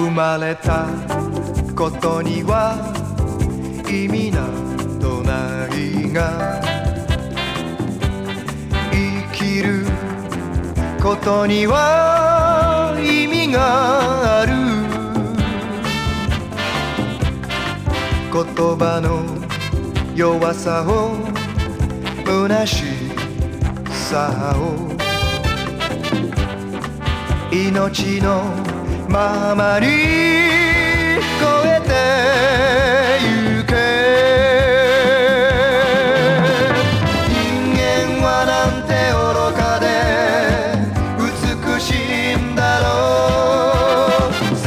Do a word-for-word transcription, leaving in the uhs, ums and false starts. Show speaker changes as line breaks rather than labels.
生まれたことには意味などないが、生きることには意味がある。言葉の弱さを虚しさを命のままに